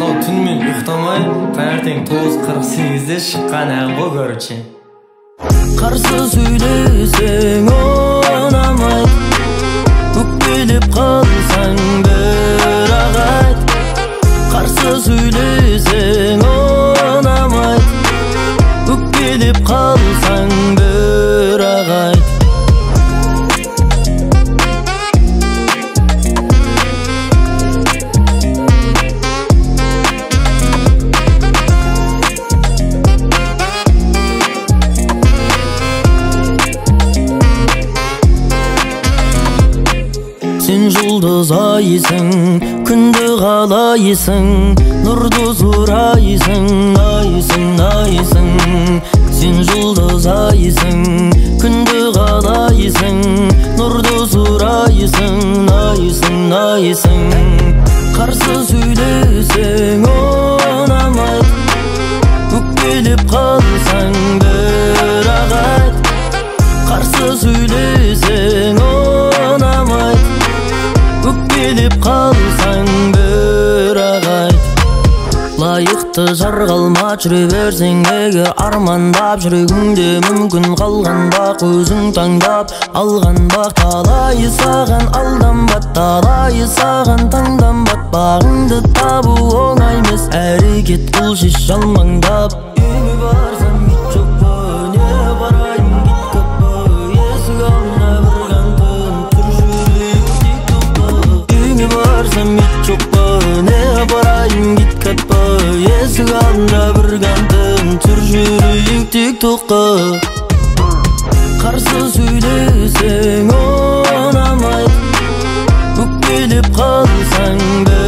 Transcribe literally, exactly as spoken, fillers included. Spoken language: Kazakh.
Анау түнмен ұйықтамай таңертең тоғыз қырық сегізде шыққан әнго көрче. Қарсы сөйлесең ұнамайды, өкпелеп қалсаң бірақ айт. Қарсы сөйлесең ұнамайды, өкпелеп қалсаң бірақ айт. Сен жұлдыз айсың, күнді қалайсың, нұрды сұрайсың, айсың, айсың. Сен жұлдыз айсың, күнді қалайсың, нұрды сұрайсың, айсың, айсың. Қарсы сөйлесең ұнамайды, өкпелеп қалсаң бірақ айт. Қарсы сөйлесең ұнамайды, өкпелеп қалсаң бірақ айт. Лайықты жарға алма жүре берсең егер, армандап жүрегіңде мүмкін қалғанда көзің таңдап алған бақ. Талайы саған алданбат, талайы саған таңданбат. Бағыңды табу оңай емес, әрекет қыл шеш жалмаңдап. Үйге барсам ит жоқ па, не барайын кит көп па, есік алдына бір қантын тұр жүрек тек тоқпа. Үйге барсам ит жоқ па, не барайын кит көп па, есік алдына бір қантын тұр жүрек тек тоққа. Қарсы сөйлесең ұнамайды, өкпелеп қалсаң